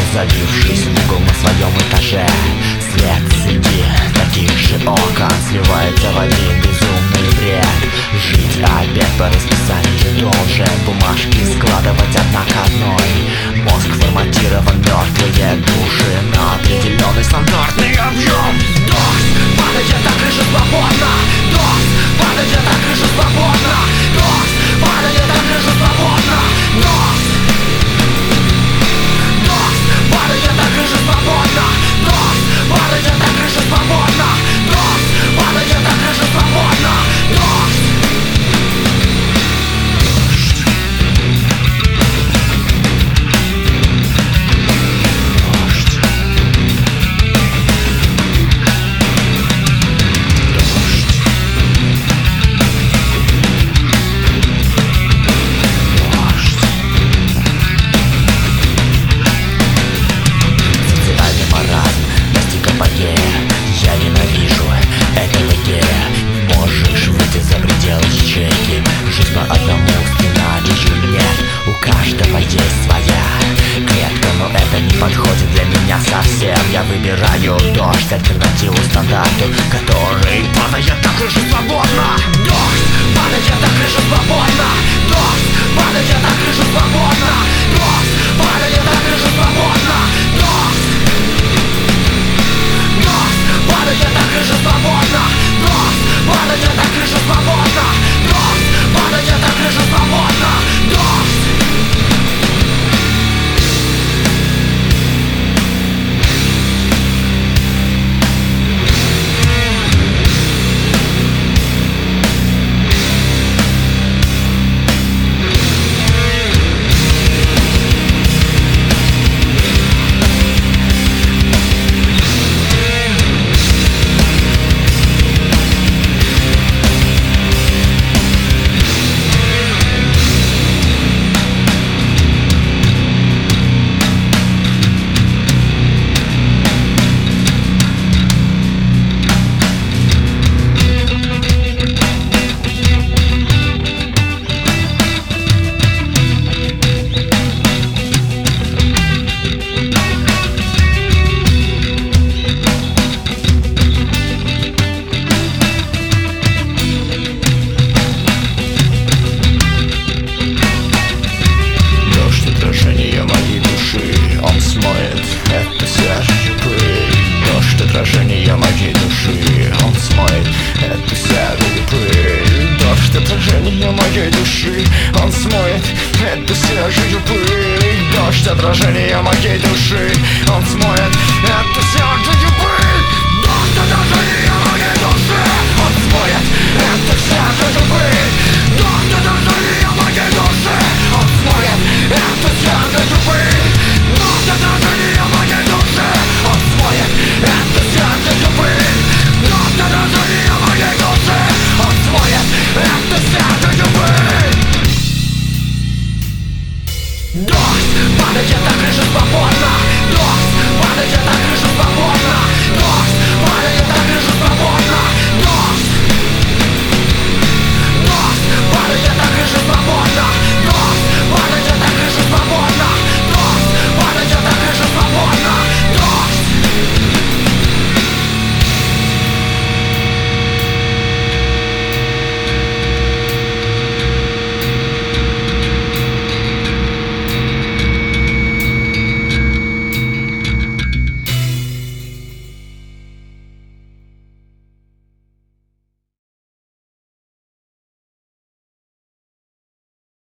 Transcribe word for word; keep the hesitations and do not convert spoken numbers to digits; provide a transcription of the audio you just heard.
Забившись в угол на своем этаже, свет среди таких же окон сливается в один безумный бред. Жить опять по расписанию должен, бумажки складывать одна к одной. Мозг форматирован, мертвые души на определенный стандартный объем. Дождь падает, а крыша свободна. Дождь падает, а крыша свободна. Дождь падает, а крыша свободна. Дождь падает, а крыша свободна. Дождь падает, а крыша свободна. Дождь падает, а крыша свободна. Дождь. Я ненавижу этого гея. Не можешь выйти за пределы ячейки. Жизнь по одному сценарию нет. У каждого есть своя клетка, но это не подходит для меня совсем. Я выбираю дождь, альтернативу стандарту, который падает, а крыша свободна. Дождь падает, а крыша свободна. Дождь падает, а крыша свободна. Дождь падает, а крыша свободна. Дождь падает, а крыша свободна. Дождь падает, а крыша свободна. Дождь падает, а крыша свободна. Дождь. Отражение моей души, он смоет эту серую пыль. Дождь отражение моей души, он смоет эту серую пыль. Дождь отражение моей души, он смоет эту серую пыль. Дождь отражение моей души, он смоет эту серую пыль. Дождь отражение